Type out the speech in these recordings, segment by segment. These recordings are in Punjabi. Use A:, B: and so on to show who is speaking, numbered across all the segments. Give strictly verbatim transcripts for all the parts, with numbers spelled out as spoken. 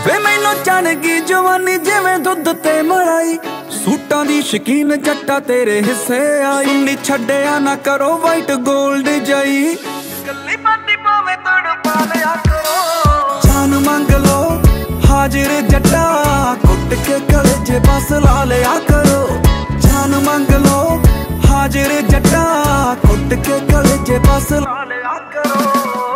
A: ਵੇ ਮੈਨੂੰ ਚੜ ਗਈ ਜਵਾਨੀ ਜਿਵੇਂ ਦੁੱਧ ਤੇ ਮਲਾਈ, ਸੂਟਾਂ ਦੀ ਸ਼ਕੀਨ ਜੱਟਾ ਤੇਰੇ ਹਿੱਸੇ ਆਈ। ਸੁਣੀ ਛੱਡਿਆ ਨਾ ਕਰੋ ਵਾਈਟ ਗੋਲਡ ਜਾਈ, ਕੱਲੀ ਬਾਤੀ ਪਾਵੇਂ ਤੜਪਾ ਲਿਆ ਕਰੋ। ਜਾਨ ਮੰਗ ਲੋ ਹਾਜ਼ਰ ਜੱਟਾ, ਕੁੱਟ ਕੇ ਕਲੇਜੇ ਬਸ ਲਾ ਲਿਆ ਕਰੋ। ਜਾਨ ਮੰਗ ਲੋ ਹਾਜ਼ਰ ਜੱਟਾ, ਕੁੱਟ ਕੇ ਕਲੇਜੇ ਬਸ ਲਾ ਲਿਆ ਕਰੋ।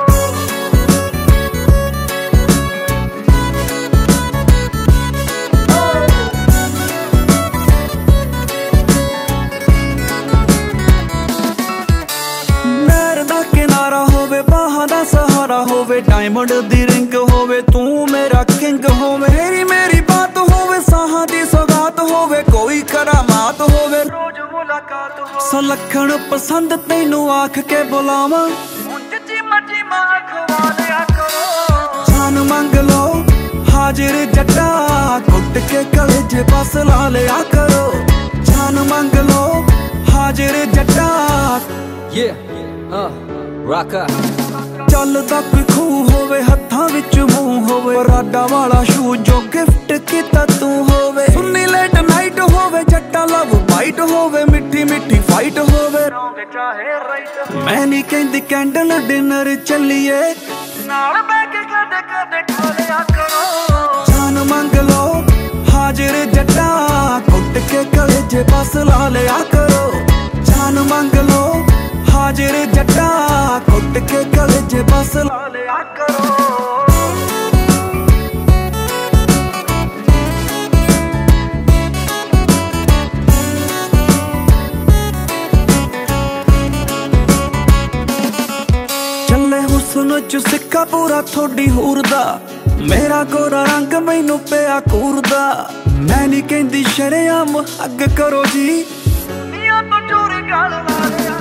A: ਸਹਾਰਾ ਹੋਵੇ ਡਾਇਮੰਡ ਦੀ ਰਿੰਗ ਹੋਵੇ, ਤੂੰ ਮੇਰਾ ਕਿੰਗ ਹੋਵੇ। ਮੇਰੀ ਮੇਰੀ ਬਾਤ ਹੋਵੇ, ਸਾਹਾਂ ਦੀ ਸੌਗਾਤ ਹੋਵੇ, ਕੋਈ ਕਰਾਮਾਤ ਹੋਵੇ, ਰੋਜ਼ ਮੁਲਾਕਾਤ ਹੋਵੇ। ਸੁਲੱਖਣ ਪਸੰਦ ਤੈਨੂੰ ਆਖ ਕੇ ਬੁਲਾਵਾਂ, ਉਂਝ ਜੀ ਮਰਜੀ ਮਾਂ ਖਵਾ ਲਿਆ ਕਰੋ। ਜਾਨ ਮੰਗ ਲੋ ਹਾਜ਼ਰ ਜੱਟਾ, ਕੁੱਟ ਕੇ ਕਲੇਜੇ ਬਸ ਲਾ ਲਿਆ ਕਰੋ। ਜਾਨ ਮੰਗ ਲੋ ਹਾਜ਼ਰ ਜੱਟਾ।
B: Yeah, uh, Rocka।
A: ਚੱਲਦਾ ਕੋਈ ਖੂਹ ਹੋਵੇ, ਹੱਥਾਂ ਵਿੱਚ ਮੂੰਹ ਹੋਵੇ, ਰਾਡਾ ਵਾਲਾ ਸ਼ੂ ਜੋ ਗਿਫਟ ਕੀਤਾ ਤੂੰ ਹੋਵੇ। ਸੁਣੀ ਲੇਟ ਨਾਈਟ ਹੋਵੇ, ਜੱਟਾ ਲਵ ਬਾਈਟ ਹੋਵੇ, ਮਿੱਠੀ ਮਿੱਠੀ ਫਾਈਟ ਹੋਵੇ, ਚਾਹੇ ਰਾਈਟ। ਮੈਂ ਨਹੀਂ ਕਹਿੰਦੀ ਕੈਂਡਲ ਡਿਨਰ ਚੱਲੀਏ, ਨਾਲ ਬਹਿ ਕੇ ਕਦੇ ਕਦੇ ਖਾ ਲਿਆ ਕਰੋ। ਜਾਨ ਮੰਗ ਲੋ ਹਾਜ਼ਰ ਜੱਟਾ, ਕੁੱਟ ਕੇ ਕਲੇਜੇ ਬਸ ਲਾ ਲਿਆ ਕਰੋ। ਜਾਨ ਮੰਗ ਲੋ ਹਾਜ਼ਰ ਜੱਟਾ, ਕੁੱਟ ਕੇ ਕਲੇਜੇ ਬਸ ਲਾ ਲਿਆ ਕਰੋ। ਚੱਲੇ ਹੁਸਨ ਚ ਸਿੱਕਾ ਪੂਰਾ ਥੋੜੀ ਹੂਰ ਦਾ, ਮੇਰਾ ਗੋਰਾ ਰੰਗ ਮੈਨੂੰ ਪਿਆ ਘੂਰਦਾ। ਮੈਂ ਨਹੀਂ ਕਹਿੰਦੀ ਸ਼ਰੇਆਮ ਅੱਗ ਕਰੋ ਜੀ, ਨੀਆਂ ਤੋਂ ਚੋਰੀ ਗਾਲ ਲਾ ਲਿਆ।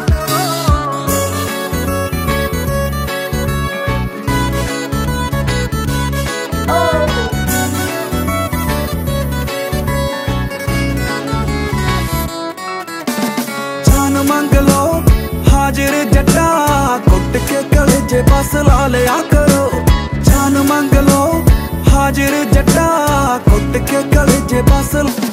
A: ਜਾਨ ਮੰਗ ਲੋ ਹਾਜ਼ਰ ਜੱਟਾ, ਕੁੱਟ ਕੇ ਕਲੇਜੇ ਬਸ ਲਾ ਲਿਆ ਕਰੋ। ਜਾਨ ਮੰਗ ਲੋ ਹਾਜ਼ਰ ਜੱਟਾ, ਕੁੱਟ ਕੇ ਕਲੇਜੇ ਬਸ